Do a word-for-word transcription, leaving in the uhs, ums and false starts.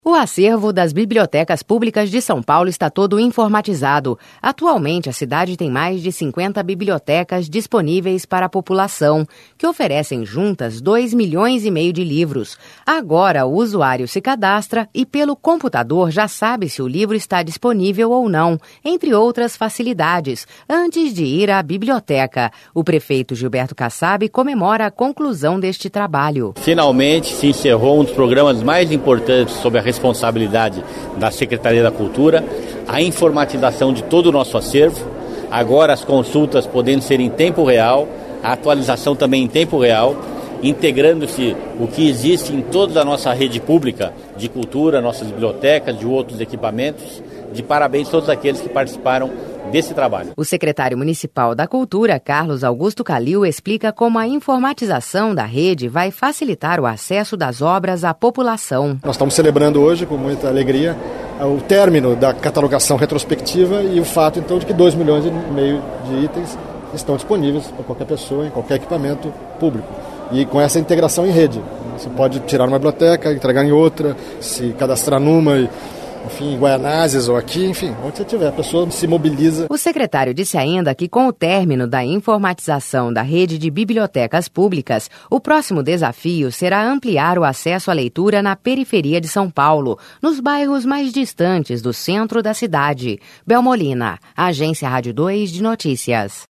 O acervo das bibliotecas públicas de São Paulo está todo informatizado. Atualmente, a cidade tem mais de cinquenta bibliotecas disponíveis para a população, que oferecem juntas dois milhões e meio de livros. Agora, o usuário se cadastra e, pelo computador, já sabe se o livro está disponível ou não, entre outras facilidades, antes de ir à biblioteca. O prefeito Gilberto Kassab comemora a conclusão deste trabalho. Finalmente se encerrou um dos programas mais importantes sobre a responsabilidade da Secretaria da Cultura, a informatização de todo o nosso acervo, agora as consultas podendo ser em tempo real, a atualização também em tempo real, integrando-se o que existe em toda a nossa rede pública de cultura, nossas bibliotecas, de outros equipamentos. De parabéns a todos aqueles que participaram desse trabalho. O secretário municipal da Cultura, Carlos Augusto Calil, explica como a informatização da rede vai facilitar o acesso das obras à população. Nós estamos celebrando hoje, com muita alegria, o término da catalogação retrospectiva e o fato, então, de que dois milhões e meio de itens estão disponíveis para qualquer pessoa, em qualquer equipamento público. E com essa integração em rede. Você pode tirar uma biblioteca, entregar em outra, se cadastrar numa e... enfim, em Guaianazes ou aqui, enfim, onde você tiver, a pessoa se mobiliza. O secretário disse ainda que com o término da informatização da rede de bibliotecas públicas, o próximo desafio será ampliar o acesso à leitura na periferia de São Paulo, nos bairros mais distantes do centro da cidade. Belmolina, Agência Rádio dois de Notícias.